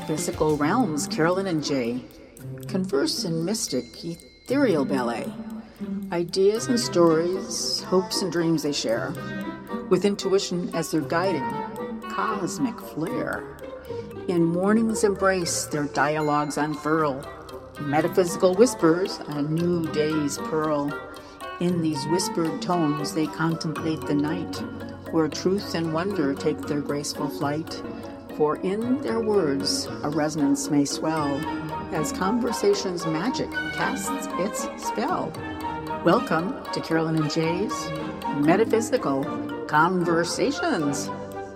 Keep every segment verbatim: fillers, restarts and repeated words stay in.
metaphysical realms, Carolyn and Jay converse in mystic, ethereal ballet. Ideas and stories, hopes and dreams they share, with intuition as their guiding cosmic flair. In morning's embrace, their dialogues unfurl, metaphysical whispers, a new day's pearl. In these whispered tones, they contemplate the night, where truth and wonder take their graceful flight. For in their words, a resonance may swell, as conversation's magic casts its spell. Welcome to Carolyn and Jay's Metaphysical Conversations.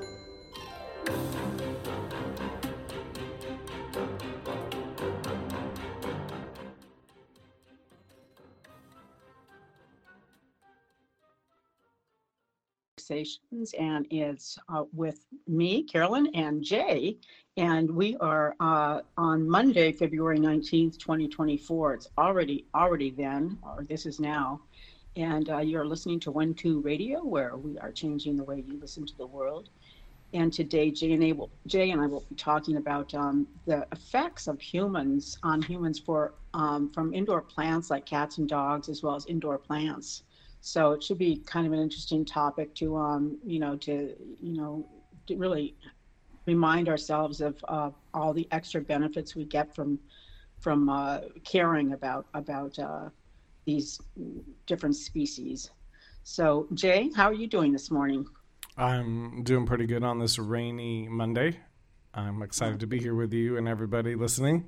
And it's uh, with me, Carolyn, and Jay, and we are uh, on Monday, February nineteenth, twenty twenty-four. It's already already then, or this is now, and uh, you're listening to One Two Radio, where we are changing the way you listen to the world. And today, Jay and I will, Jay and I will be talking about um, the effects of humans on humans for um, from indoor plants like cats and dogs, as well as indoor plants. So it should be kind of an interesting topic to, um, you know, to, you know, to really remind ourselves of uh, all the extra benefits we get from, from uh, caring about about uh, these different species. So, Jay, how are you doing this morning? I'm doing pretty good on this rainy Monday. I'm excited to be here with you and everybody listening.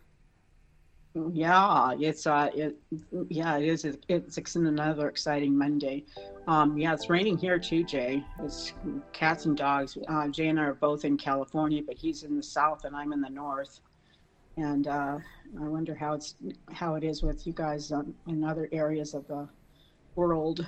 Yeah, it's uh, it, yeah, it is. It's, it's another exciting Monday. Um, yeah, it's raining here too, Jay. It's cats and dogs. Uh, Jay and I are both in California, but he's in the south and I'm in the north. And uh, I wonder how it's how it is with you guys um, in other areas of the world.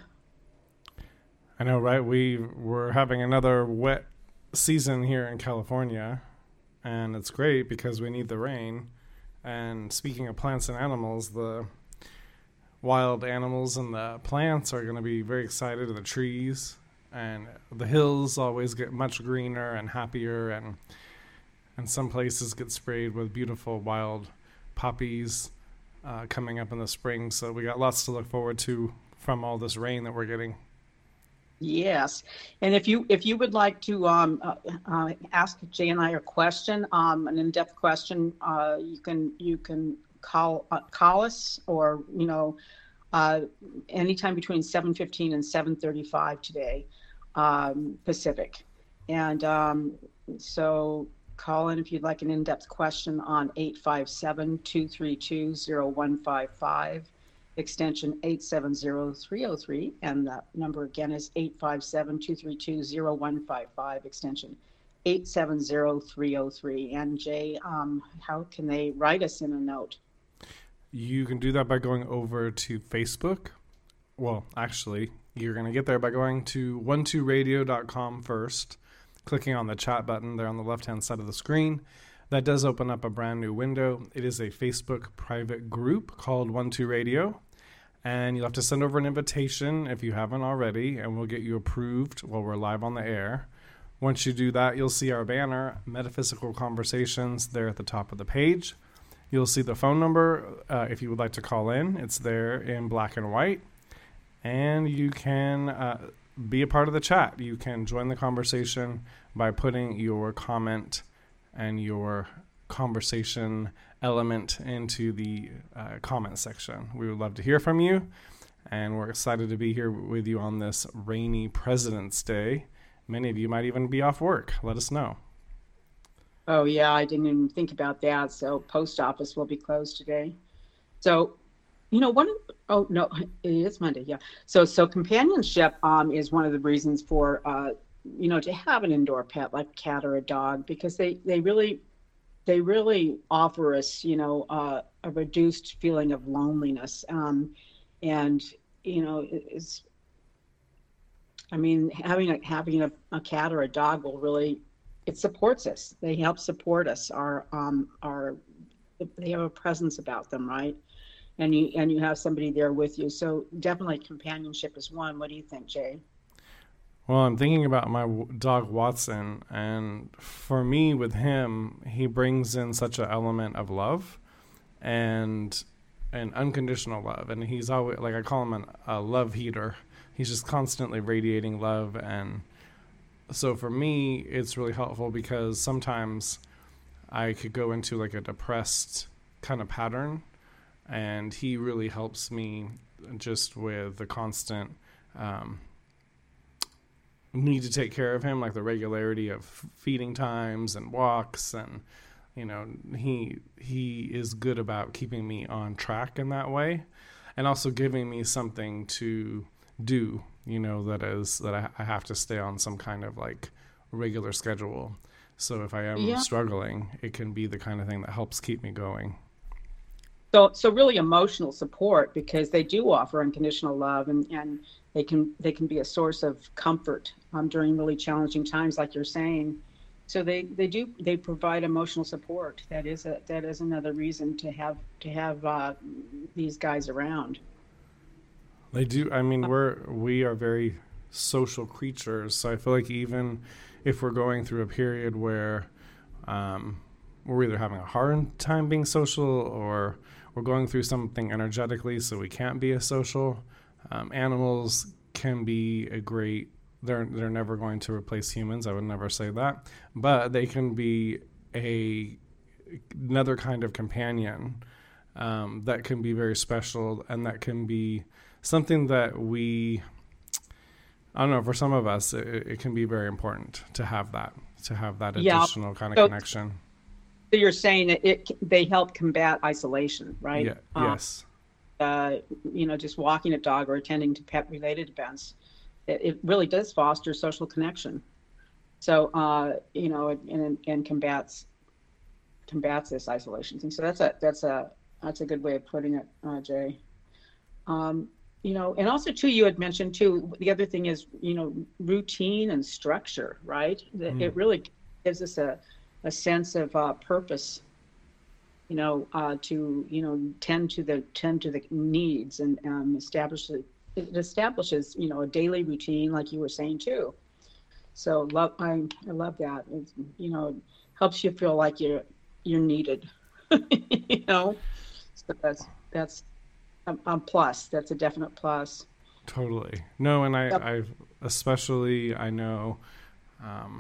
I know, right? We we're having another wet season here in California, and it's great because we need the rain. And speaking of plants and animals, the wild animals and the plants are going to be very excited, and the trees and the hills always get much greener and happier, and and some places get sprayed with beautiful wild poppies uh, coming up in the spring. So we got lots to look forward to from all this rain that we're getting. Yes, and if you if you would like to um, uh, uh, ask Jay and I a question, um, an in-depth question, uh, you can you can call uh, call us, or you know, uh, anytime between seven fifteen and seven thirty-five today, um, Pacific, and um, so call in if you'd like an in-depth question on eight five seven, two three two, zero one five five. Extension eight seven zero, three zero three, and the number again is eight five seven, two three two, zero one five five, extension eight seven zero, three zero three. And Jay, um, how can they write us in a note? You can do that by going over to Facebook. Well, actually, you're going to get there by going to one two radio dot com first, clicking on the chat button there on the left-hand side of the screen. That does open up a brand new window. It is a Facebook private group called One Two Radio. And you'll have to send over an invitation if you haven't already, and we'll get you approved while we're live on the air. Once you do that, you'll see our banner, Metaphysical Conversations, there at the top of the page. You'll see the phone number uh, if you would like to call in. It's there in black and white. And you can uh, be a part of the chat. You can join the conversation by putting your comment and your conversation element into the uh, comment section. We would love to hear from you, and we're excited to be here with you on this rainy President's Day. Many of you might even be off work. Let us know. Oh yeah, I didn't even think about that. So post office will be closed today. So, you know, one. Oh no, it is Monday. Yeah. So so companionship um is one of the reasons for uh you know to have an indoor pet like a cat or a dog, because they they really they really offer us, you know, uh, a reduced feeling of loneliness. Um, and, you know, it's, I mean, having a, having a, a cat or a dog will really, it supports us. They help support us. Our, um, our, they have a presence about them, right? And you, and you have somebody there with you. So definitely companionship is one. What do you think, Jay? Well, I'm thinking about my w- dog Watson, and for me, with him, he brings in such an element of love and and unconditional love, and he's always like I call him an, a love heater. He's just constantly radiating love, and so for me, it's really helpful because sometimes I could go into like a depressed kind of pattern, and he really helps me just with the constant. Um, need to take care of him, like the regularity of feeding times and walks, and you know he he is good about keeping me on track in that way, and also giving me something to do, you know, that is that I, I have to stay on some kind of like regular schedule. So if I am Yeah. struggling, it can be the kind of thing that helps keep me going. So, so really emotional support, because they do offer unconditional love, and, and they can they can be a source of comfort um, during really challenging times, like you're saying. So they, they do they provide emotional support. That is a that is another reason to have to have uh, these guys around. They do. I mean, we're we are very social creatures, so I feel like even if we're going through a period where um, we're either having a hard time being social, or we're going through something energetically, so we can't be as social. Um, animals can be a great. They're they're never going to replace humans. I would never say that, but they can be a another kind of companion um, that can be very special, and that can be something that we. I don't know. For some of us, it, it can be very important to have that, to have that Yeah. additional kind of So, connection. so you're saying that it they help combat isolation, right? Yeah. Um, Yes. uh, you know, just walking a dog or attending to pet-related events, it, it really does foster social connection. So, uh, you know, and, and, and combats combats this isolation thing. So that's a that's a that's a good way of putting it, uh, Jay. Um, you know, and also too, you had mentioned too. The other thing is, you know, routine and structure, right? That Mm, It really gives us a a sense of uh, purpose, you know, uh, to, you know, tend to the tend to the needs, and um, establish the, it establishes, you know, a daily routine, like you were saying too. So love, I I love that. It's, you know, helps you feel like you're you're needed. You know, so that's that's a, a plus. That's a definite plus. totally. No, and I, Yep. I especially I know um,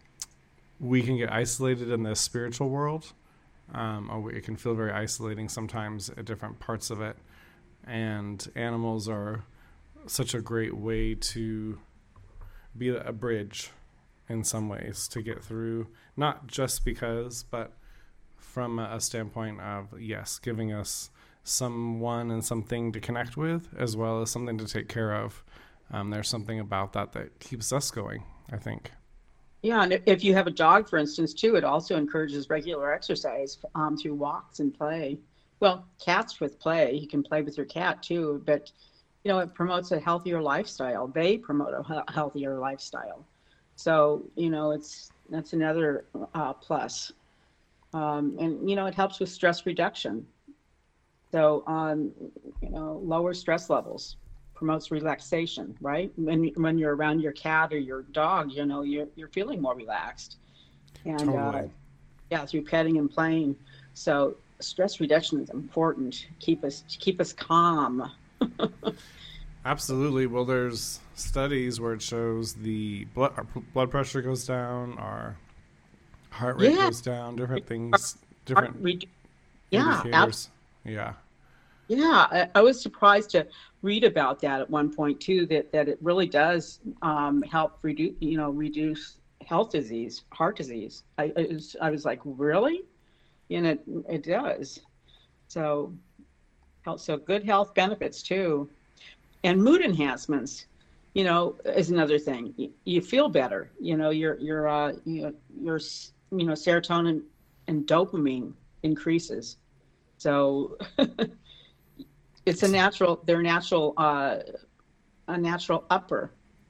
we can get isolated in the spiritual world. Um, or it can feel very isolating sometimes at different parts of it, and animals are such a great way to be a bridge in some ways to get through, not just because, but from a standpoint of, yes, giving us someone and something to connect with, as well as something to take care of. Um, there's something about that that keeps us going, I think. Yeah, and if if you have a dog, for instance, too, it also encourages regular exercise um, through walks and play. Well, cats with play, you can play with your cat too, but you know, it promotes a healthier lifestyle. They promote a he- healthier lifestyle. So, you know, it's that's another uh, plus. Um, and you know, it helps with stress reduction. So, um, you know, lower stress levels, promotes relaxation, right? When when you're around your cat or your dog, you know, you're you're feeling more relaxed, and uh, Totally. yeah, through petting and playing. So stress reduction is important. Keep us keep us calm. Absolutely. Well, there's studies where it shows the blood our p- blood pressure goes down, our heart rate Yeah, goes down, different things, different redu- yeah, ab- indicators. Yeah, yeah. I, I was surprised to read about that at one point too. That that it really does um, help reduce, you know, reduce health disease, heart disease. I I was, I was like, really? And it it does. So health, so good health benefits too, and mood enhancements. You know, is another thing. You, you feel better. You know, your your uh, your your s- you know, serotonin and dopamine increases. So it's a it's, natural. They're natural. Uh, a natural upper.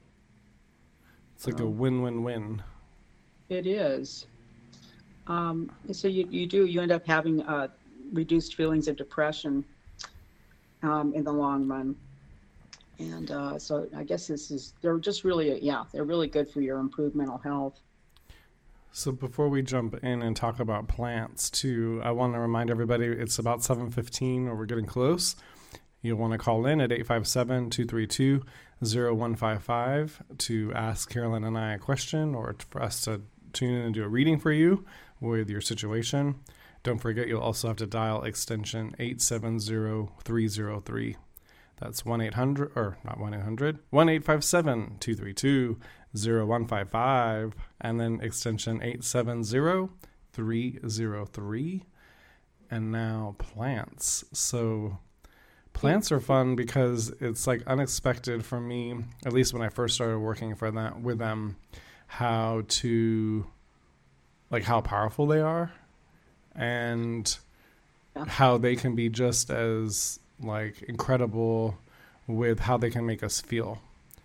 it's like a So win-win-win. it is. Um, so you you do you end up having uh, reduced feelings of depression um, in the long run. And uh, so I guess this is, they're just really, yeah, they're really good for your improved mental health. So before we jump in and talk about plants too, I want to remind everybody it's about seven fifteen, or we're getting close. You'll want to call in at eight five seven, two three two, zero one five five to ask Carolyn and I a question, or for us to tune in and do a reading for you with your situation. Don't forget, you'll also have to dial extension eight seven zero, three zero three. That's one eight hundred, or not one eight hundred, one eight five seven, two three two, zero one five five, and then extension eight seven zero, three zero three. And now plants. So plants are fun because it's like unexpected for me, at least when I first started working for that with them, how to, like how powerful they are, and Yeah. how they can be just as like incredible with how they can make us feel,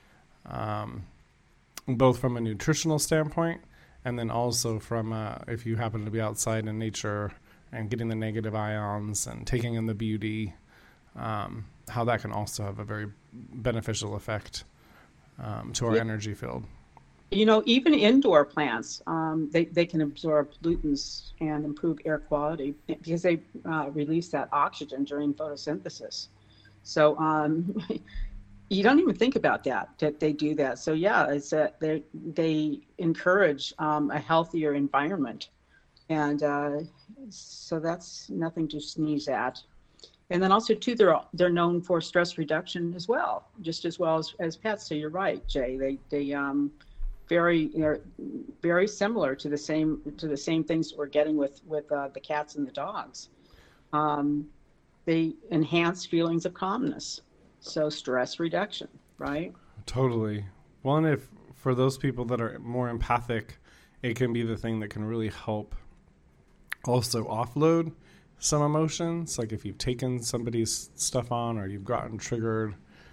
um, both from a nutritional standpoint, and then also from uh, if you happen to be outside in nature and getting the negative ions and taking in the beauty, um, how that can also have a very beneficial effect um, to our Yeah. energy field. You know, even indoor plants, um, they, they can absorb pollutants and improve air quality because they uh, release that oxygen during photosynthesis. So um, you don't even think about that, that they do that. So yeah, it's a, they they encourage um, a healthier environment. And uh, so that's nothing to sneeze at. And then also too, they're they're known for stress reduction as well, just as well as, as pets. So you're right, Jay. They they um, very you know, very similar to the same to the same things we're getting with with uh, the cats and the dogs. Um, they enhance feelings of calmness, so stress reduction, right? Totally. Well, and if for those people that are more empathic, it can be the thing that can really help also offload some emotions. Like if you've taken somebody's stuff on, or you've gotten triggered,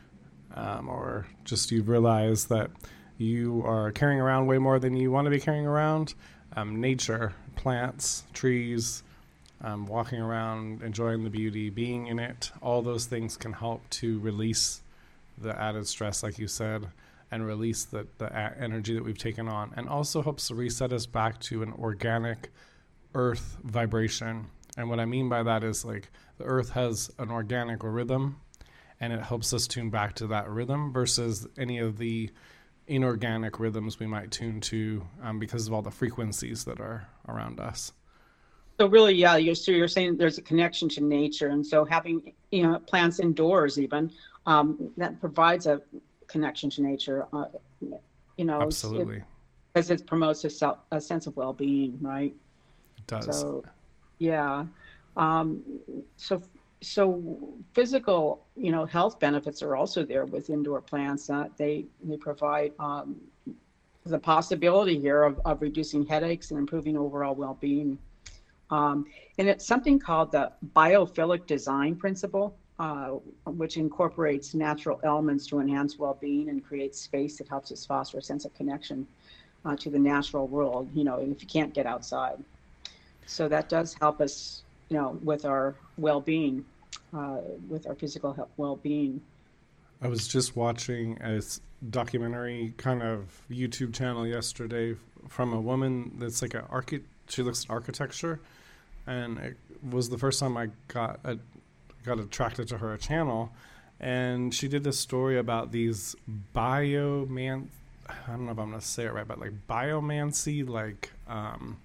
um, or just you've realized that you are carrying around way more than you want to be carrying around. Um, nature, plants, trees, um, walking around, enjoying the beauty, being in it, all those things can help to release the added stress, like you said, and release the, the a- energy that we've taken on, and also helps to reset us back to an organic earth vibration. And what I mean by that is like the earth has an organic rhythm, and it helps us tune back to that rhythm versus any of the inorganic rhythms we might tune to um, because of all the frequencies that are around us. So really, yeah, you're so you're saying there's a connection to nature, and so having you know plants indoors even um, that provides a connection to nature. Uh, you know, Absolutely. because it, it promotes a, self, a sense of well-being, right? It does. So, yeah. Um, so so physical, you know, health benefits are also there with indoor plants. Uh, they they provide um, the possibility here of, of reducing headaches and improving overall well-being. Um, and it's something called the biophilic design principle, uh, which incorporates natural elements to enhance well-being and create space that helps us foster a sense of connection uh, to the natural world, you know, if you can't get outside. So that does help us, you know, with our well-being, uh, with our physical health, well-being. I was just watching a documentary kind of YouTube channel yesterday from a woman that's like an architect. She looks at architecture, and it was the first time I got a, got attracted to her channel. And she did a story about these bioman. I don't know if I'm going to say it right, but like biomancy, like um,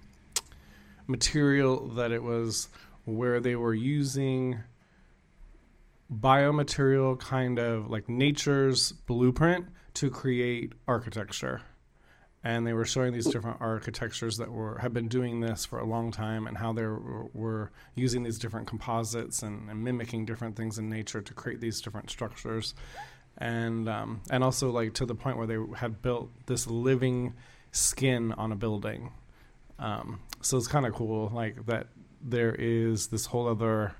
material that it was where they were using biomaterial, kind of like nature's blueprint to create architecture. And they were showing these different architectures that were have been doing this for a long time, and how they were, were using these different composites and, and mimicking different things in nature to create these different structures. And um, and also like to the point where they had built this living skin on a building. Um, so it's kind of cool, like that there is this whole other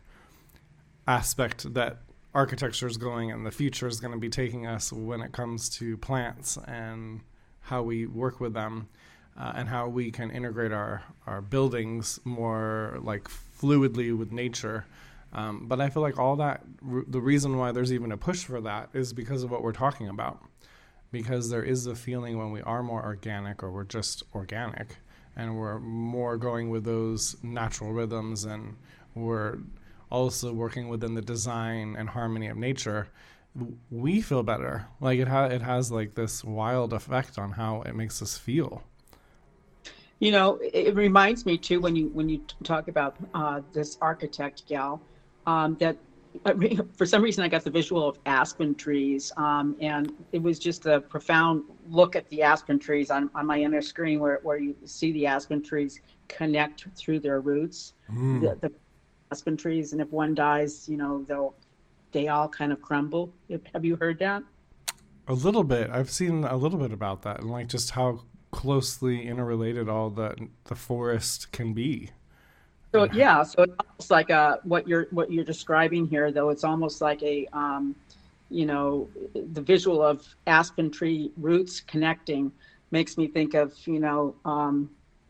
aspect that architecture is going, and the future is going to be taking us when it comes to plants and how we work with them, uh, and how we can integrate our, our buildings more like fluidly with nature, Um, but I feel like all that, r- the reason why there's even a push for that is because of what we're talking about. Because there is a feeling when we are more organic, or we're just organic, and we're more going with those natural rhythms, and we're also working within the design and harmony of nature, we feel better. Like it, ha- it has like this wild effect on how it makes us feel. You know, it, it reminds me too when you when you t- talk about uh, this architect gal, um, that I re- for some reason I got the visual of aspen trees, um, and it was just a profound look at the aspen trees on, on my inner screen, where where you see the aspen trees connect through their roots, Mm. the, the aspen trees, and if one dies, you know, they'll they all kind of crumble. Have you heard that? A little bit. I've seen a little bit about that, and like just how closely interrelated all the the forest can be. So And yeah, so it's almost like a what you're what you're describing here, though it's almost like a um, you know, the visual of aspen tree roots connecting makes me think of, you know, um,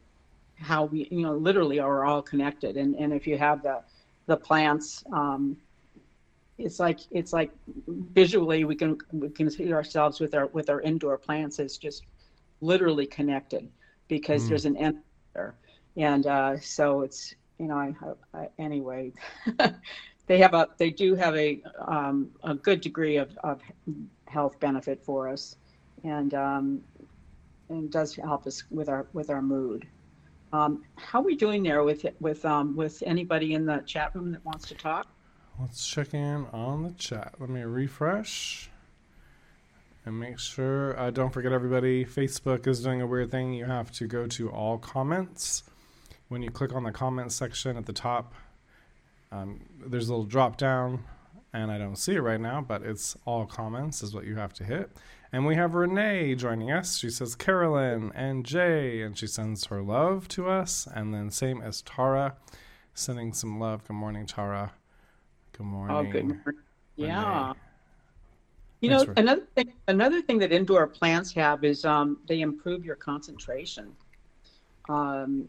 how we, you know, literally are all connected. And and if you have the the plants, um, it's like it's like visually we can we can see ourselves with our with our indoor plants as just literally connected, because mm, there's an end there. And uh, so it's, you know, I, I anyway, they have a they do have a um, a good degree of, of health benefit for us, and um, and does help us with our with our mood. Um, how are we doing there with with um, with anybody in the chat room that wants to talk? let's check in on the chat. Let me refresh and make sure. Uh, don't forget, everybody, Facebook is doing a weird thing. You have to go to all comments. When you click on the comments section at the top, um, there's a little drop down, and I don't see it right now, but it's all comments is what you have to hit. And we have Renee joining us. She says Carolyn and Jay, and she sends her love to us. And then same as Tara, sending some love. Good morning, Tara. Good Oh, good morning, morning. Renee. Yeah. You Thanks know, for. another thing, another thing that indoor plants have is um, they improve your concentration. Um,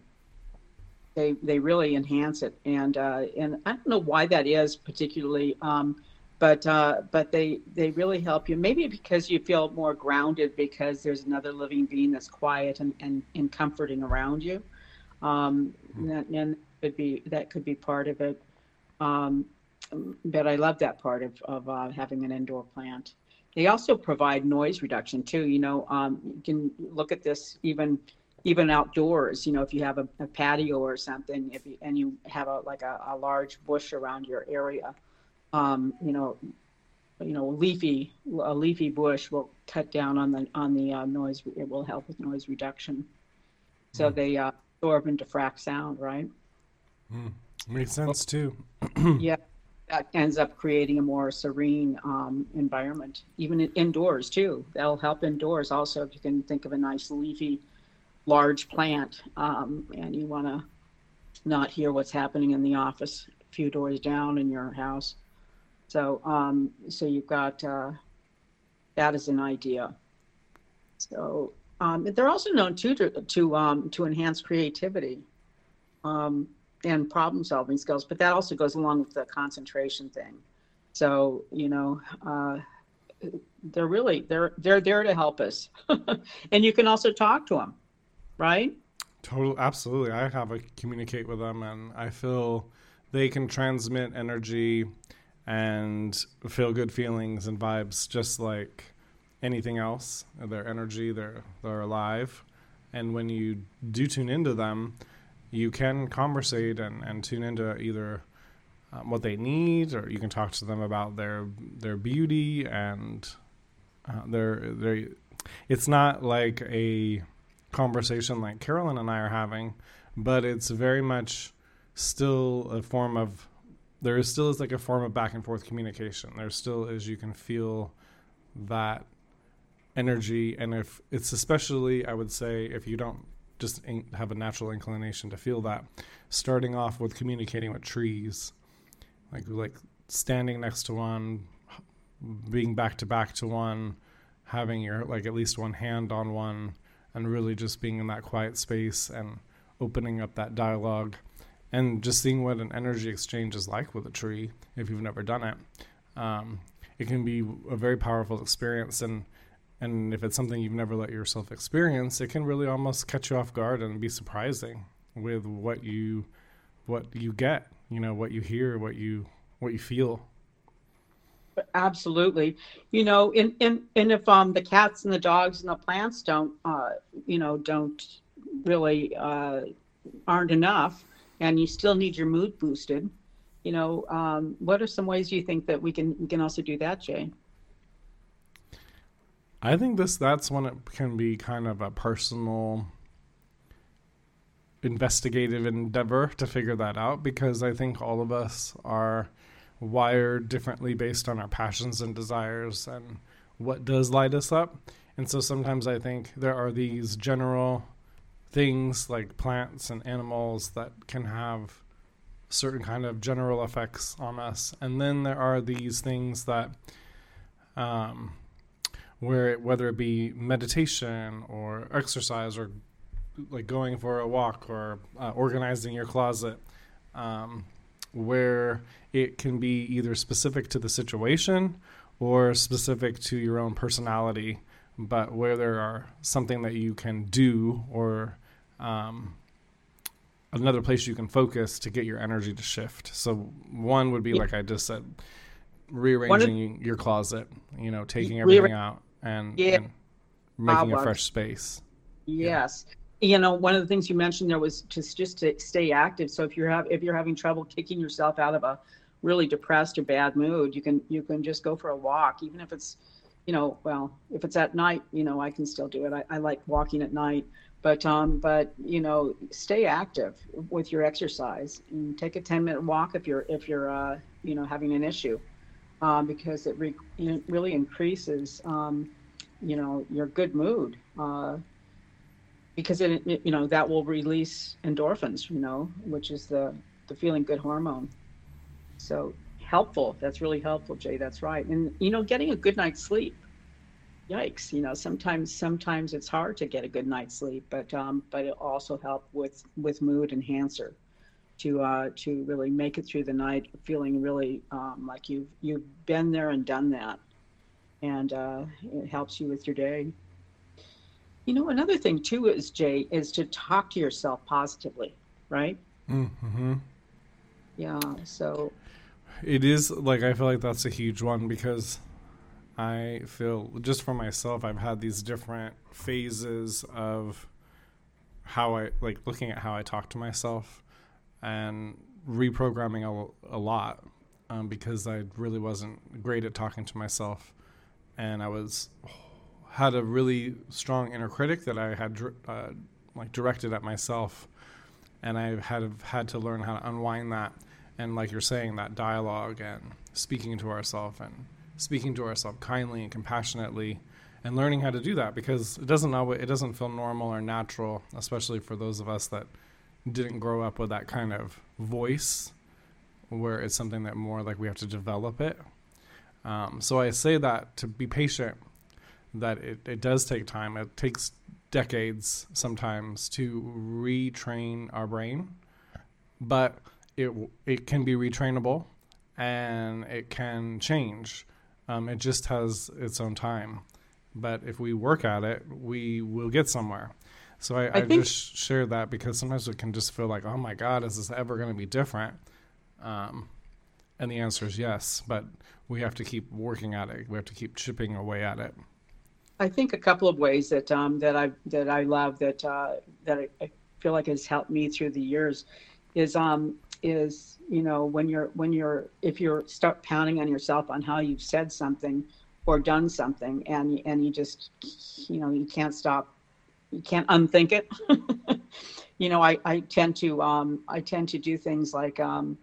they they really enhance it, and uh, and I don't know why that is particularly, um, but uh, but they they really help you. Maybe because you feel more grounded because there's another living being that's quiet and and, and comforting around you. Um, and, and could be that could be part of it. Um, but I love that part of, of uh, having an indoor plant. They also provide noise reduction too. You know, um, you can look at this even even outdoors. You know, if you have a, a patio or something, if you, and you have a like a, a large bush around your area, um, you know, you know, leafy a leafy bush will cut down on the on the uh, noise. It will help with noise reduction. So Mm, they uh, absorb and diffract sound, right? mm, makes sense too. Yeah, that ends up creating a more serene um, environment, even in, indoors too. That'll help indoors also if you can think of a nice leafy, large plant, um, and you want to not hear what's happening in the office a few doors down in your house. So, um, so you've got uh, that as an idea. So um, they're also known too to to um, to enhance creativity. Um, and problem solving skills, but that also goes along with the concentration thing. So, you know, uh, they're really, they're, they're there to help us. And you can also talk to them, right? Total, absolutely. I have a communicate with them, and I feel they can transmit energy and feel good feelings and vibes, just like anything else. Their energy, they're they're alive, and when you do tune into them, you can conversate and, and tune into either um, what they need, or you can talk to them about their their beauty and uh, their their. It's not like a conversation like Carolyn and I are having, but it's very much still a form of. There is still is like a form of back and forth communication. There still is, you can feel that energy, and if it's especially, I would say, if you don't just have a natural inclination to feel that, starting off with communicating with trees, like like standing next to one, being back to back to one, having your like at least one hand on one, and really just being in that quiet space and opening up that dialogue and just seeing what an energy exchange is like with a tree if you've never done it. Um, it can be a very powerful experience, and and if it's something you've never let yourself experience, it can really almost catch you off guard and be surprising with what you what you get, you know, what you hear, what you what you feel. Absolutely. You know, and, and, and if um, the cats and the dogs and the plants don't, uh, you know, don't really uh, aren't enough, and you still need your mood boosted, you know, um, what are some ways you think that we can we can also do that, Jay? I think this that's when it can be kind of a personal investigative endeavor to figure that out, because I think all of us are wired differently based on our passions and desires and what does light us up. And so sometimes I think there are these general things like plants and animals that can have certain kind of general effects on us. And then there are these things that um, where it, whether it be meditation or exercise or like going for a walk or uh, organizing your closet, um, where it can be either specific to the situation or specific to your own personality, but where there are something that you can do or um, another place you can focus to get your energy to shift. So one would be, like I just said, rearranging of, your closet, you know, taking everything out and, yeah, and making a fresh space. Yes. Yeah. You know, one of the things you mentioned there was just just to stay active. So if you're have if you're having trouble kicking yourself out of a really depressed or bad mood, you can you can just go for a walk, even if it's, you know, well, if it's at night, you know, I can still do it. I, I like walking at night, but um, but you know, stay active with your exercise and take a ten minute walk if you're if you're uh, you know, having an issue, um, because it, re- it really increases um, you know, your good mood. Uh, because it, it, you know, that will release endorphins, you know, which is the, the feeling good hormone. So helpful. That's really helpful, Jay. That's right. And, you know, getting a good night's sleep. Yikes. You know, sometimes, sometimes it's hard to get a good night's sleep, but, um, but it also help with, with mood enhancer to, uh, to really make it through the night feeling really, um, like you've, you've been there and done that. And, uh, it helps you with your day. You know, another thing too is, Jay, is to talk to yourself positively, right? Mm-hmm. Yeah. So it is, like, I feel like that's a huge one, because I feel, just for myself, I've had these different phases of how I, like, looking at how I talk to myself and reprogramming a, a lot, um, because I really wasn't great at talking to myself, and I was had a really strong inner critic that I had uh, like directed at myself, and I had had to learn how to unwind that, and like you're saying, that dialogue and speaking to ourselves and speaking to ourselves kindly and compassionately, and learning how to do that, because it doesn't always, it doesn't feel normal or natural, especially for those of us that didn't grow up with that kind of voice, where it's something that more like we have to develop it. Um, so I say that to be patient, that it, it does take time. It takes decades sometimes to retrain our brain, but it it can be retrainable, and it can change. Um, it just has its own time. But if we work at it, we will get somewhere. So I, I, I think, just share that because sometimes it can just feel like, oh my God, is this ever going to be different? Um, and the answer is yes, but we have to keep working at it. We have to keep chipping away at it. I think a couple of ways that um, that I that I love that uh, that I, I feel like has helped me through the years is um is you know when you're when you're if you start pounding on yourself on how you've said something or done something, and and you just you know you can't stop, you can't unthink it. you know I, I tend to um I tend to do things like um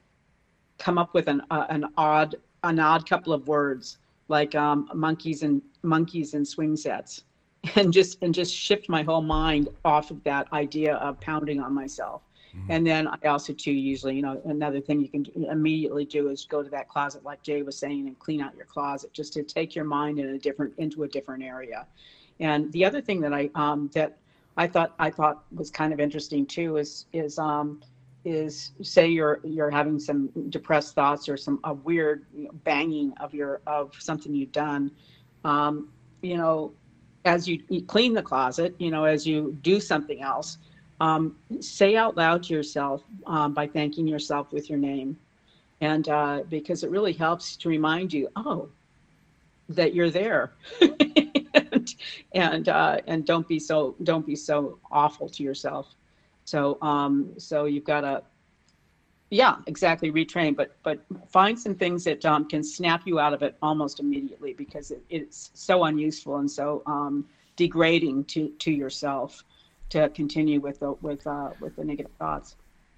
come up with an uh, an odd an odd couple of words, like um, monkeys and monkeys and swing sets, and just and just shift my whole mind off of that idea of pounding on myself. Mm-hmm. And then I also too usually, you know, another thing you can immediately do is go to that closet, like Jay was saying, and clean out your closet, just to take your mind in a different into a different area. And the other thing that I um, that I thought I thought was kind of interesting too is is um, is say you're you're having some depressed thoughts or some a weird you know, banging of your of something you've done. Um, you know, as you, you clean the closet, you know, as you do something else, um, say out loud to yourself um, by thanking yourself with your name, and uh, because it really helps to remind you, oh, that you're there, and and, uh, and don't be so don't be so awful to yourself. So um, so you've got to yeah, exactly, retrain, but but find some things that um, can snap you out of it almost immediately because it, it's so unuseful and so um, degrading to to yourself to continue with the with uh, with the negative thoughts.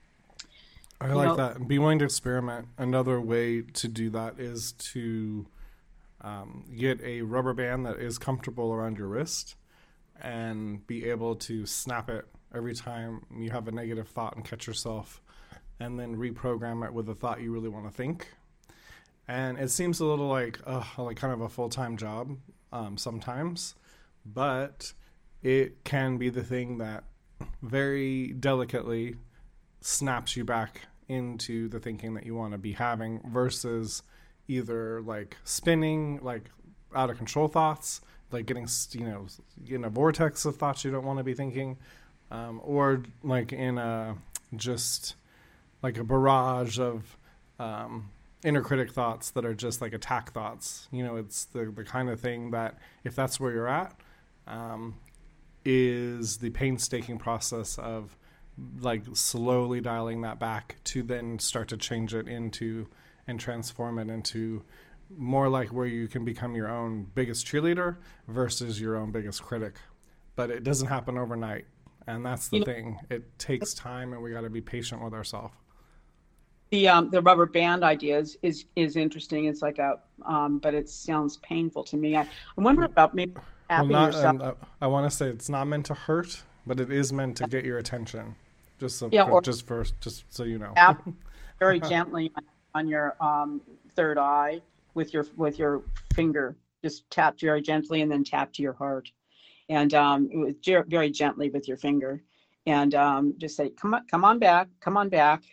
I You like know, that. Be willing to experiment. Another way to do that is to um, get a rubber band that is comfortable around your wrist and be able to snap it every time you have a negative thought and catch yourself, and then reprogram it with a thought you really want to think. And it seems a little like, uh, like kind of a full-time job um, sometimes, but it can be the thing that very delicately snaps you back into the thinking that you want to be having versus either like spinning, like out of control thoughts, like getting, you know, in a vortex of thoughts you don't want to be thinking, um, or like in a just like a barrage of um, inner critic thoughts that are just like attack thoughts. You know, it's the, the kind of thing that if that's where you're at, um, is the painstaking process of like slowly dialing that back to then start to change it into and transform it into more like where you can become your own biggest cheerleader versus your own biggest critic. But it doesn't happen overnight. And that's the you know, thing. It takes time and we got to be patient with ourselves. the um, the rubber band idea is is, is interesting. It's like a um, but it sounds painful to me. I, I wonder about maybe Well, tapping not, yourself. and, uh, I want to say it's not meant to hurt, but it is meant to get your attention. Just so, Yeah, for, or just for, just so you know. tap very gently on your um, third eye with your with your finger. Just tap very gently and then tap to your heart, and um, it was ge- very gently with your finger, and um, just say, "Come on, come on back, come on back."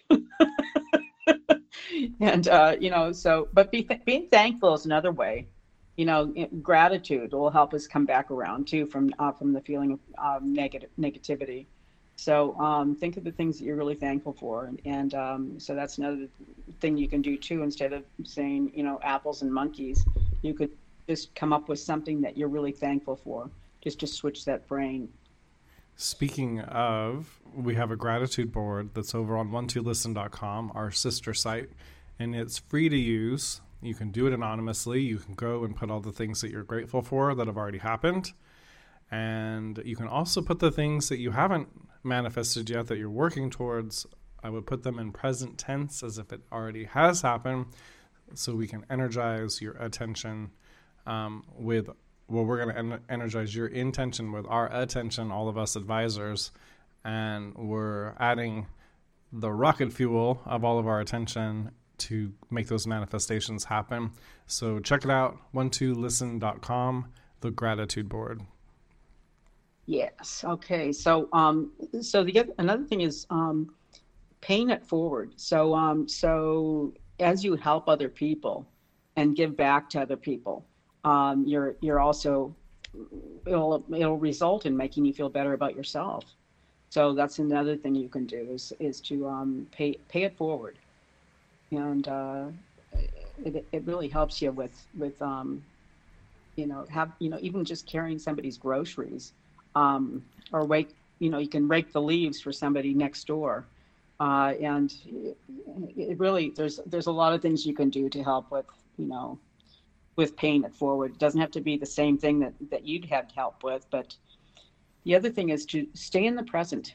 And uh, you know, so but be being thankful is another way. You know, it- gratitude will help us come back around too from uh, from the feeling of um, negative negativity. So um, think of the things that you're really thankful for, and, and um, so that's another thing you can do too. Instead of saying, you know, apples and monkeys, you could just come up with something that you're really thankful for, just to switch that brain. Speaking of, we have a gratitude board that's over on one two listen dot com, our sister site, and it's free to use. You can do it anonymously. You can go and put all the things that you're grateful for that have already happened. And you can also put the things that you haven't manifested yet that you're working towards. I would put them in present tense as if it already has happened, so we can energize your attention um, with, well, we're going to en- energize your intention with our attention, all of us advisors, and we're adding the rocket fuel of all of our attention to make those manifestations happen. So check it out, one two listen dot com, the gratitude board. Yes. Okay. So um, so the oth- another thing is um, paying it forward. So um, so as you help other people and give back to other people, um, you're you're also it'll it'll result in making you feel better about yourself. So that's another thing you can do is is to um, pay pay it forward, and uh, it it really helps you with with um, you know have you know even just carrying somebody's groceries, um, or wake you know you can rake the leaves for somebody next door, uh, and it, it really there's there's a lot of things you can do to help with you know with paying it forward. It doesn't have to be the same thing that that you'd had help with, but the other thing is to stay in the present.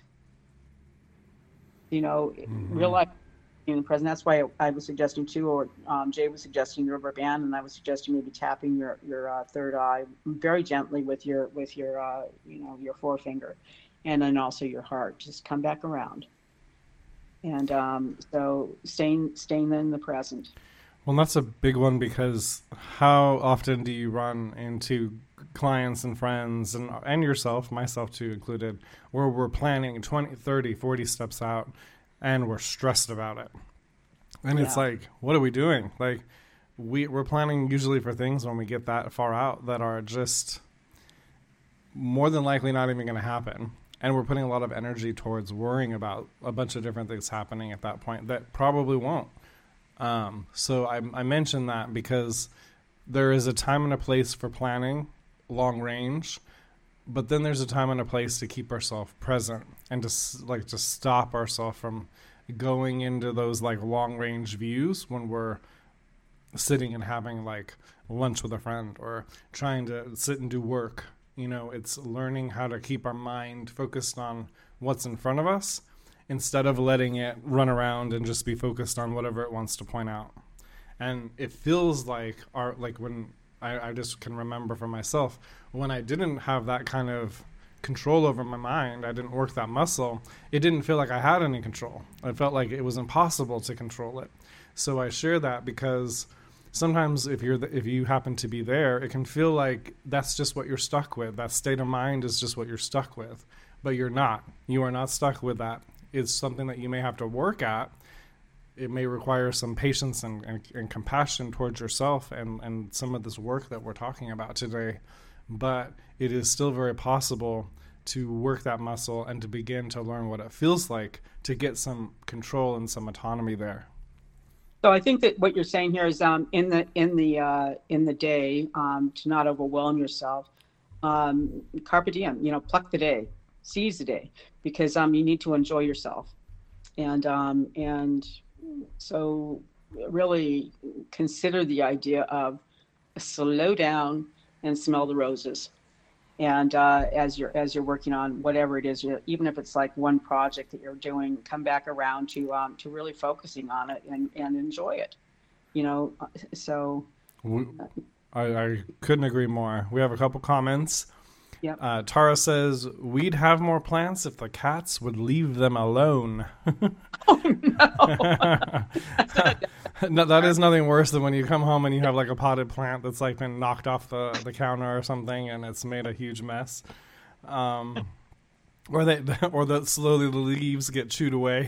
You know, Mm-hmm. realize in the present. That's why I, I was suggesting too, or um, Jay was suggesting the rubber band, and I was suggesting maybe tapping your your uh, third eye very gently with your with your uh, you know your forefinger, and then also your heart. Just come back around, and um, so staying staying in the present. Well, that's a big one because how often do you run into clients and friends and and yourself, myself too included, where we're planning twenty, thirty, forty steps out and we're stressed about it. And Yeah. it's like, what are we doing? Like, we, we're planning usually for things when we get that far out that are just more than likely not even going to happen. And we're putting a lot of energy towards worrying about a bunch of different things happening at that point that probably won't. Um, so I, I mentioned that because there is a time and a place for planning long range, but then there's a time and a place to keep ourselves present and to s- like to stop ourselves from going into those like long range views when we're sitting and having like lunch with a friend or trying to sit and do work. You know, it's learning how to keep our mind focused on what's in front of us instead of letting it run around and just be focused on whatever it wants to point out. And it feels like our like when I, I just can remember for myself when I didn't have that kind of control over my mind, I didn't work that muscle, it didn't feel like I had any control. I felt like it was impossible to control it. So I share that because sometimes if you're the, if you happen to be there, it can feel like that's just what you're stuck with. That state of mind is just what you're stuck with, but you're not. You are not stuck with that. It's something that you may have to work at. It may require some patience and, and, and compassion towards yourself and, and some of this work that we're talking about today. But it is still very possible to work that muscle and to begin to learn what it feels like to get some control and some autonomy there. So I think that what you're saying here is um, in the in the uh, in the day um, to not overwhelm yourself. Um, carpe diem, you know, pluck the day, seize the day, because um, you need to enjoy yourself, and um, and so really consider the idea of slow down and smell the roses. And uh, as you're as you're working on whatever it is, even if it's like one project that you're doing, come back around to um, to really focusing on it and, and enjoy it. You know, so we, I, I couldn't agree more. We have a couple comments. Yep. Uh, Tara says we'd have more plants if the cats would leave them alone. Oh no! No, that is nothing worse than when you come home and you have like a potted plant that's like been knocked off the, the counter or something and it's made a huge mess. Um, or they or that slowly the leaves get chewed away.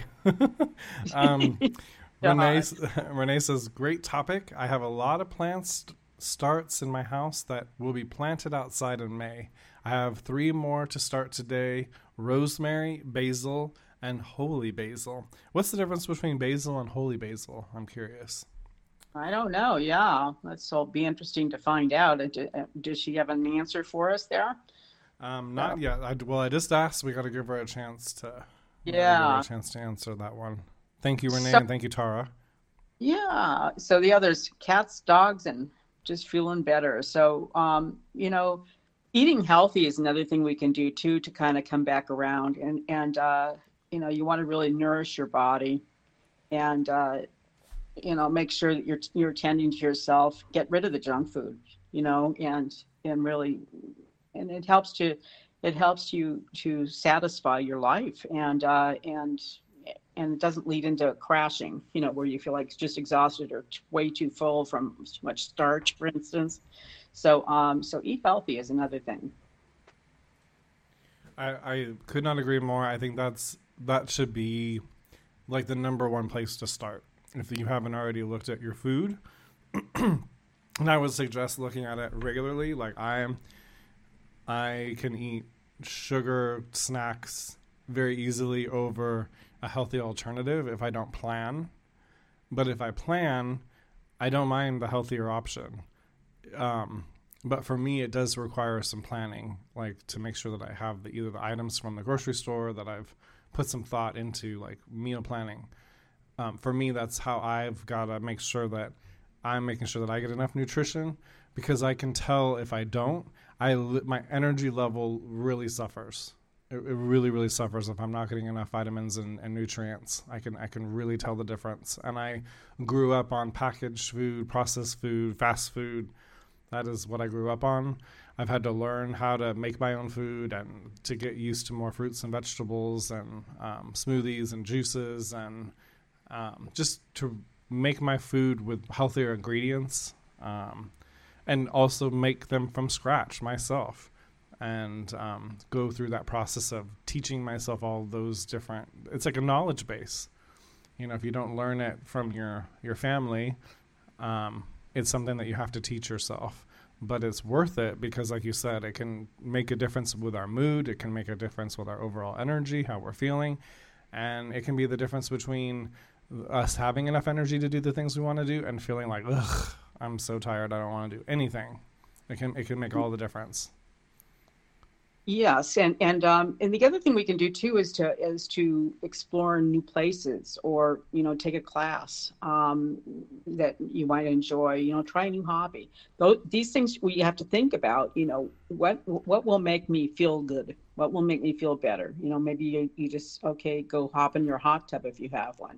um, Renee, Renee says, great topic. I have a lot of plants starts in my house that will be planted outside in May. I have three more to start today: rosemary, basil, and holy basil. What's the difference between basil and holy basil? I'm curious. I don't know. Yeah, that's will be interesting to find out. Does she have an answer for us there? Um, not yet. I, well, I just asked. We got to give her a chance to. Yeah. Give her a chance to answer that one. Thank you, Renee, so, and thank you, Tara. Yeah. So the others, cats, dogs, and just feeling better. So, um, you know, eating healthy is another thing we can do too to kind of come back around. And and uh, you know, you want to really nourish your body, and uh, you know, make sure that you're you're tending to yourself. Get rid of the junk food, you know, and and really, and it helps to, it helps you to satisfy your life, and uh, and and it doesn't lead into crashing, you know, where you feel like just exhausted or t- way too full from too much starch, for instance. So um, so eat healthy is another thing. I, I could not agree more. I think that's that should be like the number one place to start if you haven't already looked at your food. And I would suggest looking at it regularly. Like I am, I can eat sugar snacks very easily over a healthy alternative if I don't plan. But if I plan, I don't mind the healthier option. Um, but for me, it does require some planning, like to make sure that I have the, either the items from the grocery store, that I've put some thought into, like meal planning. Um, for me, that's how I've got to make sure that I'm making sure that I get enough nutrition, because I can tell if I don't, I my energy level really suffers. It, it really, really suffers if I'm not getting enough vitamins and, and nutrients. I can I can really tell the difference. And I grew up on packaged food, processed food, fast food. That is what I grew up on. I've had to learn how to make my own food and to get used to more fruits and vegetables and um, smoothies and juices and um, just to make my food with healthier ingredients, um, and also make them from scratch myself, and um, go through that process of teaching myself all those different, it's like a knowledge base. You know, if you don't learn it from your, your family, um, it's something that you have to teach yourself. But it's worth it because, like you said, it can make a difference with our mood. It can make a difference with our overall energy, how we're feeling. And it can be the difference between us having enough energy to do the things we want to do and feeling like, ugh, I'm so tired, I don't want to do anything. It can, it can make all the difference. Yes, and and um, and the other thing we can do too is to is to explore new places, or you know, take a class um, that you might enjoy. You know, try a new hobby. Those, these things we have to think about. You know, what what will make me feel good? What will make me feel better? You know, maybe you, you just okay, go hop in your hot tub if you have one.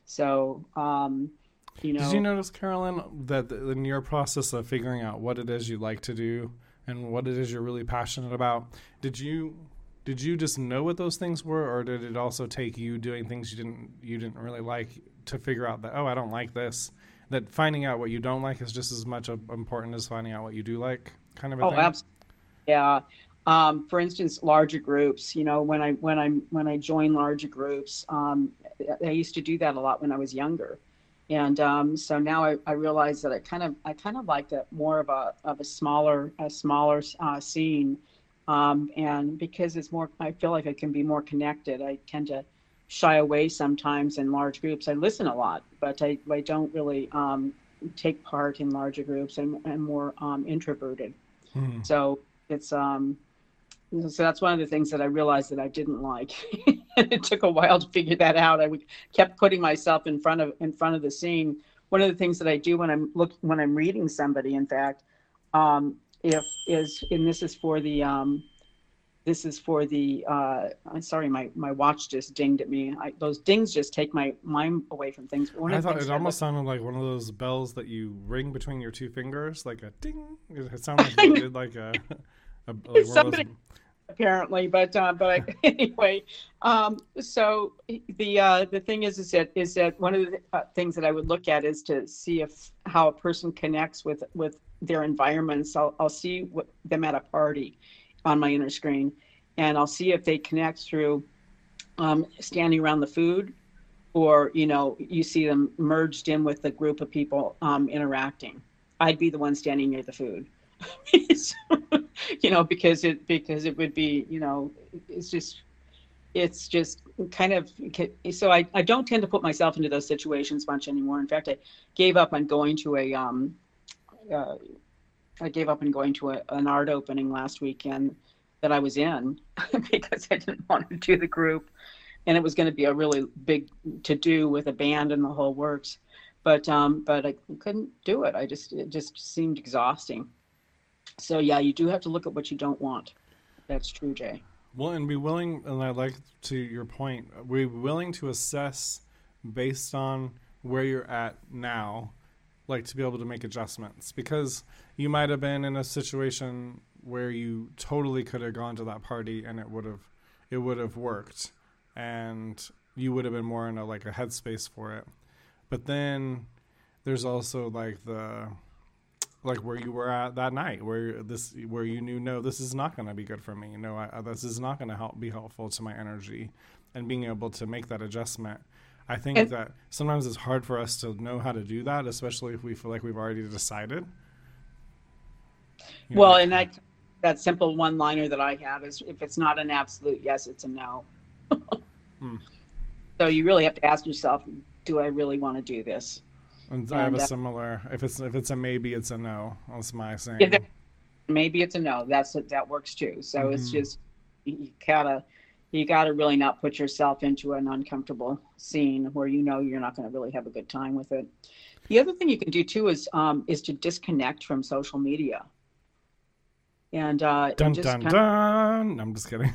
So, um, you know, did you notice, Carolyn, that in your process of figuring out what it is you like to do and what it is you're really passionate about, did you did you just know what those things were, or did it also take you doing things you didn't you didn't really like to figure out that, oh, I don't like this? That finding out what you don't like is just as much important as finding out what you do like, kind of a oh, thing? absolutely, yeah. Um, for instance, larger groups. You know, when I when I when I join larger groups, um, I used to do that a lot when I was younger. And um, so now I, I realize that I kind of I kind of like a more of a of a smaller a smaller uh, scene, um, and because it's more, I feel like I can be more connected. I tend to shy away sometimes in large groups. I listen a lot, but I, I don't really um, take part in larger groups. I'm, I'm more um, introverted. Hmm. So it's um, so that's one of the things that I realized that I didn't like. And it took a while to figure that out. I would, kept putting myself in front of in front of the scene. One of the things that I do when I'm look when I'm reading somebody, in fact, um, if is and this is for the um, this is for the uh, I'm sorry, my my watch just dinged at me. I, those dings just take my mind away from things. One I of the thought things it that I almost look- sounded like one of those bells that you ring between your two fingers, like a ding. It sounded like you did like a, a like one of Somebody- those. apparently, but uh, but I, anyway, um, so the uh, the thing is is that is that one of the uh, things that I would look at is to see if how a person connects with with their environments. I'll I'll see what, them at a party on my inner screen, and I'll see if they connect through um, standing around the food, or you know, you see them merged in with the group of people um, interacting. I'd be the one standing near the food. You know, because it because it would be, you know, it's just it's just kind of so I, I don't tend to put myself into those situations much anymore. In fact, I gave up on going to a um uh, I gave up on going to a, an art opening last weekend that I was in because I didn't want to do the group, and it was going to be a really big to do with a band and the whole works, but um but I couldn't do it. I just it just seemed exhausting. So yeah, you do have to look at what you don't want. That's true, Jay. Well, and be willing, and I like to your point, we're willing to assess based on where you're at now, like to be able to make adjustments, because you might have been in a situation where you totally could have gone to that party and it would have, it would have worked, and you would have been more in a like a headspace for it. But then there's also like the like where you were at that night, where this, where you knew, no, this is not going to be good for me. No, I, this is not going to help be helpful to my energy, and being able to make that adjustment. I think and, that sometimes it's hard for us to know how to do that, especially if we feel like we've already decided. You well, know, and that that simple one-liner that I have is, if it's not an absolute yes, it's a no. hmm. So you really have to ask yourself, do I really want to do this? And I have a similar. If it's if it's a maybe, it's a no. That's my saying. Yeah, maybe it's a no. That's that works too. So mm-hmm. It's just you gotta you gotta really not put yourself into an uncomfortable scene where you know you're not going to really have a good time with it. The other thing you can do too is um, is to disconnect from social media. And uh, dun and just dun kind dun. I'm just kidding.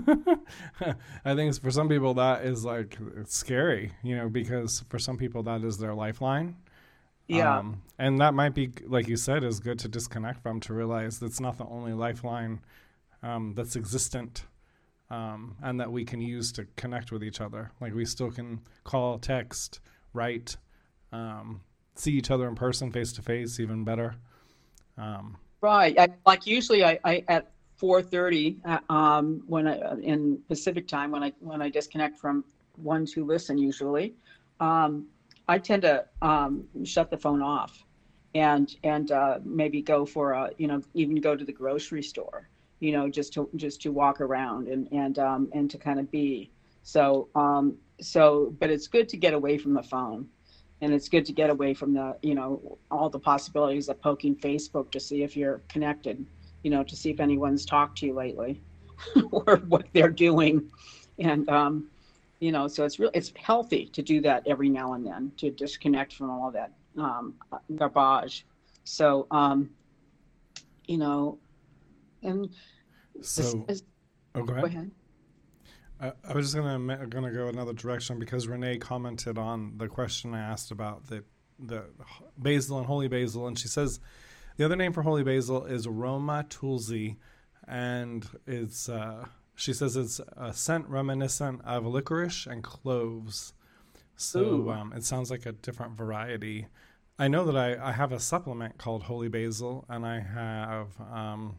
I think for some people that is like it's scary, you know, because for some people that is their lifeline. Yeah. Um, and that might be, like you said, is good to disconnect from, to realize that's not the only lifeline um, that's existent, um, and that we can use to connect with each other. Like we still can call, text, write, um, see each other in person, face to face, even better. Um, right. I, like usually I, I at four thirty uh, um, when I, in Pacific time, when I when I disconnect from one to listen usually. um, I tend to um, shut the phone off, and and uh, maybe go for a, you know, even go to the grocery store, you know, just to just to walk around and and um, and to kind of be. So um, so, but it's good to get away from the phone, and it's good to get away from the, you know, all the possibilities of poking Facebook to see if you're connected, you know, to see if anyone's talked to you lately or what they're doing, and um, you know, so it's really, it's healthy to do that every now and then, to disconnect from all of that um, garbage. So, um, you know, and this So, is, oh, go go ahead. ahead. I, I was just gonna gonna go another direction because Renee commented on the question I asked about the the basil and holy basil, and she says the other name for holy basil is Roma tulsi, and it's uh, she says it's a scent reminiscent of licorice and cloves. So Ooh, um, it sounds like a different variety. I know that I, I have a supplement called Holy Basil, and I have um,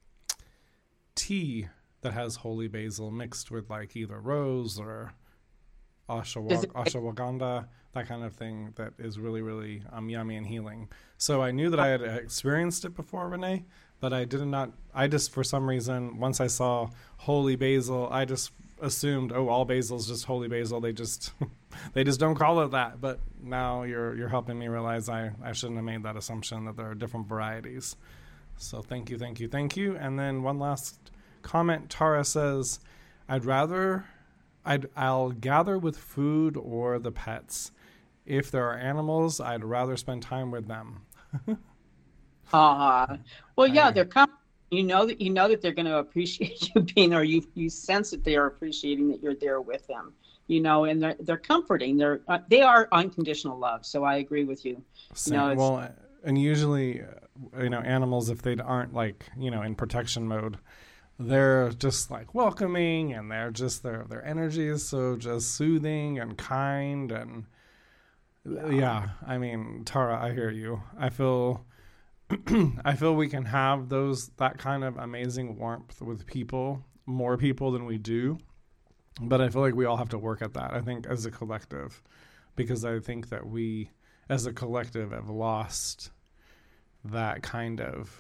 tea that has holy basil mixed with like either rose or does ashwag- it, ashwagandha, that kind of thing that is really, really um, yummy and healing. So I knew that I had experienced it before, Renee, but I did not, I just, for some reason, once I saw holy basil, I just assumed, oh, all basil is just holy basil. They just, they just don't call it that. But now you're, you're helping me realize I, I shouldn't have made that assumption that there are different varieties. So thank you, thank you, thank you. And then one last comment. Tara says, I'd rather, I'd, I'll gather with food or the pets. If there are animals, I'd rather spend time with them. uh, well, yeah, I, they're coming. You know that, you know that they're going to appreciate you being there. You you sense that they are appreciating that you're there with them. You know, and they're they're comforting. They're uh, they are unconditional love. So I agree with you. You know, same, it's well, and usually, uh, you know, animals, if they aren't like, you know, in protection mode, they're just like welcoming, and they're just, their, their energy is so just soothing and kind. And uh, yeah. yeah, I mean, Tara, I hear you. I feel, I feel we can have those, that kind of amazing warmth with people, more people than we do. But I feel like we all have to work at that, I think, as a collective, because I think that we, as a collective, have lost that kind of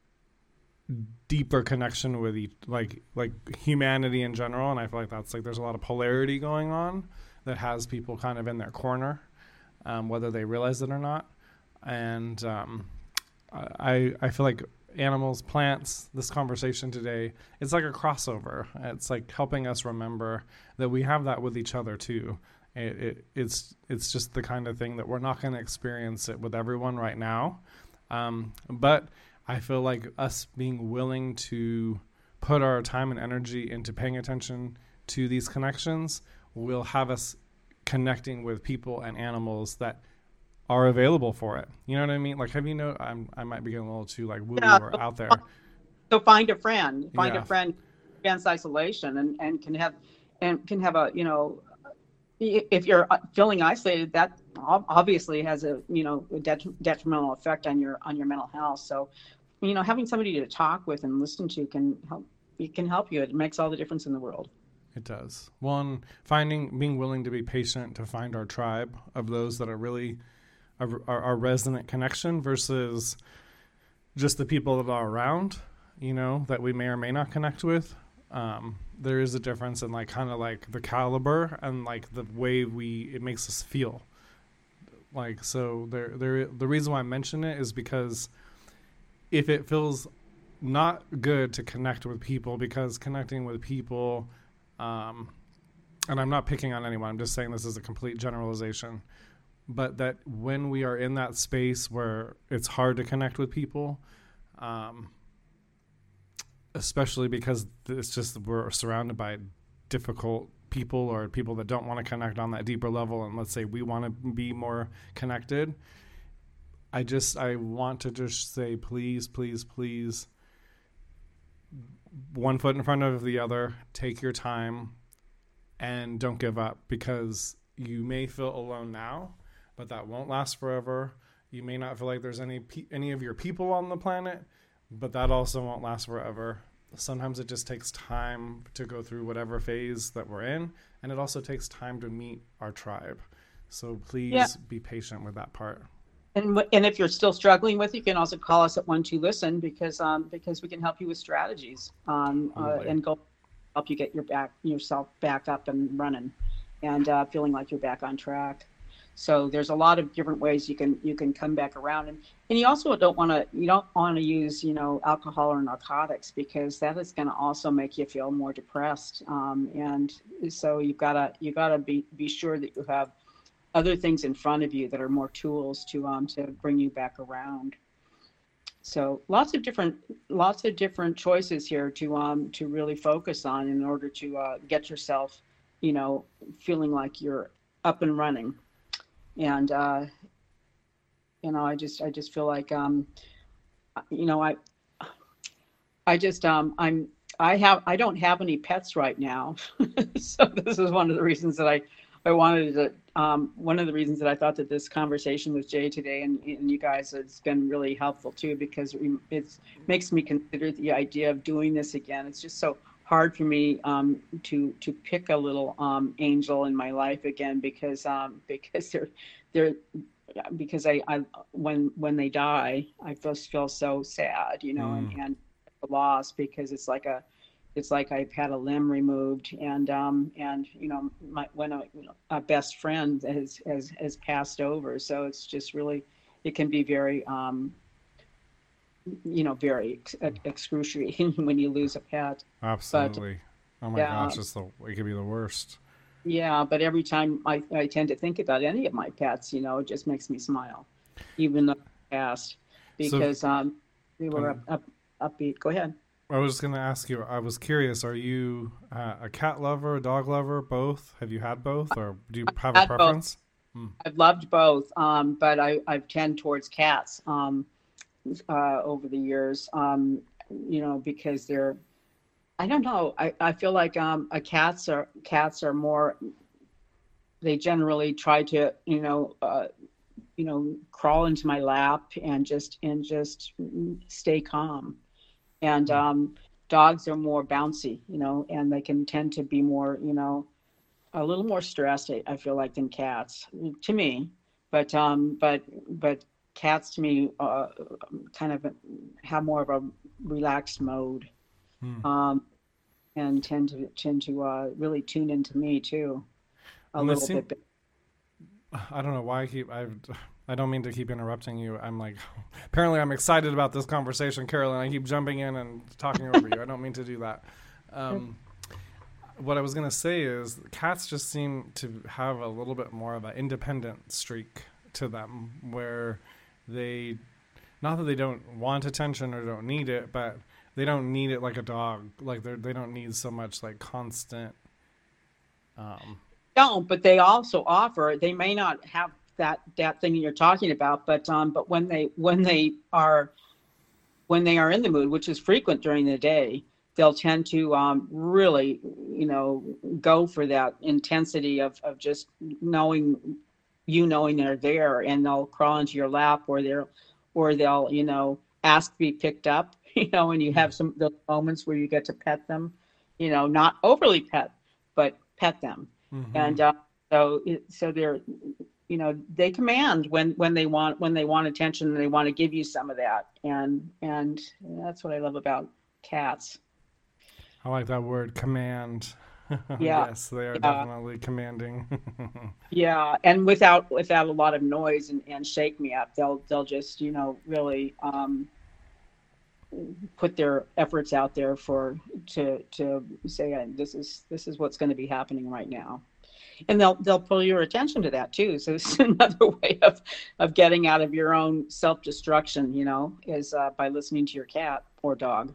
deeper connection with each, like like humanity in general. And I feel like that's like, there's a lot of polarity going on that has people kind of in their corner, um, whether they realize it or not. And um, I I feel like animals, plants, this conversation today, it's like a crossover. It's like helping us remember that we have that with each other too. It, it it's it's just the kind of thing that we're not going to experience it with everyone right now. Um, but I feel like us being willing to put our time and energy into paying attention to these connections will have us connecting with people and animals that are available for it. You know what I mean? Like, have you know, I'm, I might be getting a little too like woo woo Yeah. or out there. So find a friend, find a Yeah. friend against isolation, and, and can have, and can have a, you know, if you're feeling isolated, that obviously has a, you know, a detrimental effect on your, on your mental health. So, you know, having somebody to talk with and listen to can help, it can help you. It makes all the difference in the world. It does. One, finding, being willing to be patient to find our tribe of those that are really our, our, our resonant connection versus just the people that are around, you know, that we may or may not connect with. Um, there is a difference in like kind of like the caliber and like the way we, it makes us feel. Like, so there, there, the reason why I mention it is because if it feels not good to connect with people, because connecting with people, um, and I'm not picking on anyone, I'm just saying this is a complete generalization, but that when we are in that space where it's hard to connect with people, um, especially because it's just, we're surrounded by difficult people or people that don't want to connect on that deeper level. And let's say we want to be more connected. I just, I want to just say, please, please, please, one foot in front of the other, take your time and don't give up, because you may feel alone now, but that won't last forever. You may not feel like there's any, any of your people on the planet, but that also won't last forever. Sometimes it just takes time to go through whatever phase that we're in, and it also takes time to meet our tribe. So please Yeah. be patient with that part. And wh- and if you're still struggling with it, you can also call us at one two listen because um because we can help you with strategies um uh, Totally. and go help you get your back yourself back up and running and uh, feeling like you're back on track. So there's a lot of different ways you can you can come back around, and and you also don't want to you don't want to use you know alcohol or narcotics because that is going to also make you feel more depressed. Um, and so you've got to you got to be be sure that you have other things in front of you that are more tools to um to bring you back around. So lots of different lots of different choices here to um to really focus on in order to uh, get yourself, you know, feeling like you're up and running. And uh, you know, I just I just feel like um you know I I just um I'm I have I don't have any pets right now, so this is one of the reasons that I I wanted to um one of the reasons that I thought that this conversation with Jay today and, and you guys has been really helpful too because it makes me consider the idea of doing this again. It's just so hard for me um to to pick a little um angel in my life again because um because they're they're because I, I when when they die I just feel so sad, you know, and Mm. and the loss because it's like a it's like I've had a limb removed and um and you know my when a, you know, a best friend has, has has passed over, so it's just really it can be very um you know very ex- excruciating when you lose a pet. But Absolutely. Oh my yeah, gosh, it's the it could be the worst. yeah, but every time I, I tend to think about any of my pets, you know, it just makes me smile, even though they passed, So because um, they were up, um, up, upbeat. Go ahead. I was going to ask you. I was curious. Are you uh, a cat lover, a dog lover, both? Have you had both, or do you have a Had both. preference? Hmm. I've loved both, um, but I, I tend towards cats um, uh, over the years, um, you know, because they're, I don't know, I, I feel like um, a cats are cats are more, they generally try to, you know, uh, you know, crawl into my lap and just and just stay calm. And Hmm. um, dogs are more bouncy, you know, and they can tend to be more, you know, a little more stressed. I, I feel like than cats, to me. But um, but but cats to me uh, kind of have more of a relaxed mode, Hmm. um, and tend to tend to uh, really tune into me too a Well, they little seem. bit. I don't know why I keep. I. I don't mean to keep interrupting you. I'm like, apparently, I'm excited about this conversation, Carolyn. I keep jumping in and talking over you. I don't mean to do that. Um, what I was going to say is cats just seem to have a little bit more of an independent streak to them where they, not that they don't want attention or don't need it, but they don't need it like a dog. Like they they don't need so much like constant. Um, Don't, but they also offer. They may not have that that thing you're talking about, but um, but when they when they are when they are in the mood, which is frequent during the day, they'll tend to um, really, you know, go for that intensity of of just knowing you knowing they're there, and they'll crawl into your lap, or they're or they'll you know ask to be picked up, you know, and you have some those moments where you get to pet them, you know, not overly pet, but pet them, mm-hmm. and uh, so it, so they're you know they command when when they want when they want attention and they want to give you some of that, and and that's what I love about cats. I like that word, command. Yeah, Yes, they are yeah, definitely commanding. yeah, and without without a lot of noise and, and shake me up, they'll they'll just you know really um put their efforts out there for to to say this is this is what's going to be happening right now, and they'll they'll pull your attention to that too. So it's another way of of getting out of your own self destruction, you know, is uh, by listening to your cat or dog.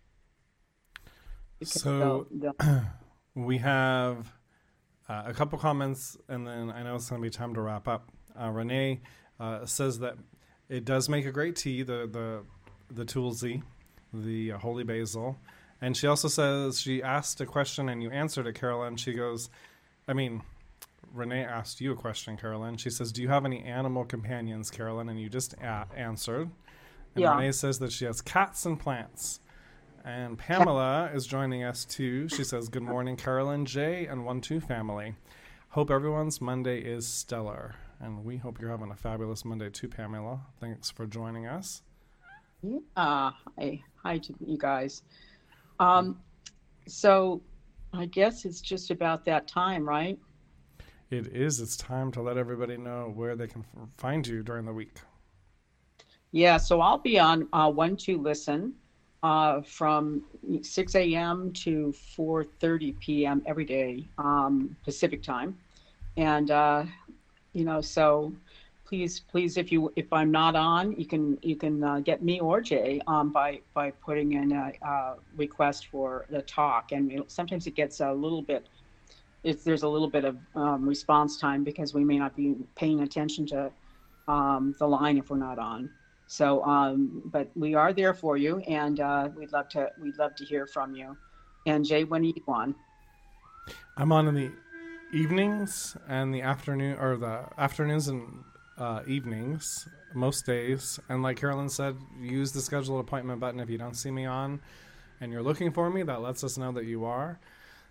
Because they'll, So they'll, we have uh, a couple comments, and then I know it's going to be time to wrap up. Uh, Renee uh, says that it does make a great tea, the the the Tulsi, the uh, holy basil, and she also says she asked a question and you answered it, Carolyn. She goes, I mean, Renee asked you a question, Carolyn. She says, "Do you have any animal companions, Carolyn?" And you just a- answered. And yeah. Renee says that she has cats and plants. And Pamela is joining us too. She says, "Good morning, Carolyn, Jay, and One Two family. hope everyone's Monday is stellar. And we hope you're having a fabulous Monday too, Pamela. Thanks for joining us. Yeah. Hi. Hi to you guys. Um, so I guess it's just about that time, right? It is. It's time to let everybody know where they can f- find you during the week. Yeah, so I'll be on uh, one two Listen uh, from six a.m. to four thirty p.m. every day, um, Pacific time. And, uh, you know, so please, please, if you if I'm not on, you can you can uh, get me or Jay um, by, by putting in a, a request for the talk. And it, sometimes it gets a little bit, it's, there's a little bit of um, response time because we may not be paying attention to um, the line if we're not on. So, um, but we are there for you, and uh, we'd love to we'd love to hear from you. And Jay, when are you on? I'm on in the evenings and the afternoon, or the afternoons and uh, evenings most days. And like Carolyn said, use the schedule appointment button if you don't see me on, and you're looking for me. That lets us know that you are.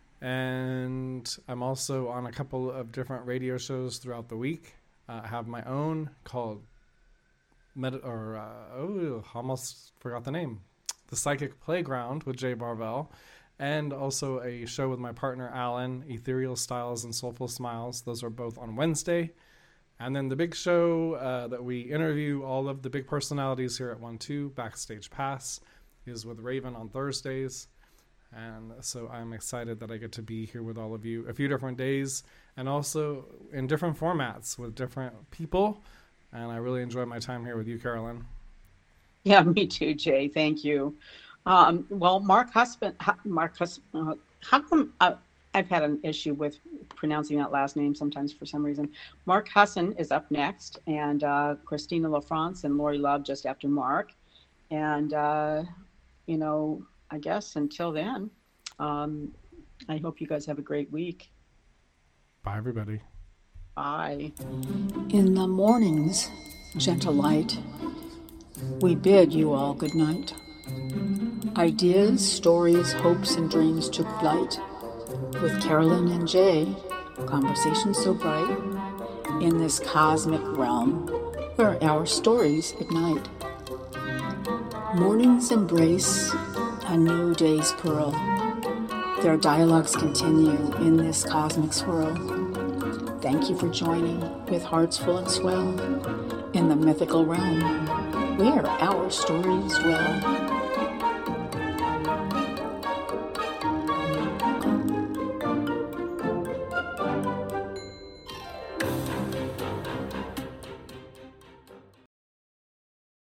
And I'm also on a couple of different radio shows throughout the week. Uh, I have my own called. Med- or uh, oh, almost forgot the name. The Psychic Playground with Jay Barvell, and also a show with my partner Alan, Ethereal Styles and Soulful Smiles. Those are both on Wednesday. And then the big show uh, that we interview all of the big personalities here at one two, Backstage Pass, is with Raven on Thursdays. And so I'm excited that I get to be here with all of you a few different days, and also in different formats with different people. And I really enjoy my time here with you, Carolyn. Yeah, me too, Jay. Thank you. Um, well, Mark Husband, Mark Husband, uh, how come uh, I've had an issue with pronouncing that last name sometimes for some reason. Mark Husson is up next, and uh, Christina LaFrance and Lori Love just after Mark. And, uh, you know, I guess until then, um, I hope you guys have a great week. Bye, everybody. Bye. In the morning's gentle light, we bid you all good night. Ideas, stories, hopes, and dreams took flight. With Carolyn and Jay, conversation so bright, in this cosmic realm where our stories ignite. Mornings embrace a new day's pearl. Their dialogues continue in this cosmic swirl. Thank you for joining with hearts full and swell in the mythical realm where our stories dwell.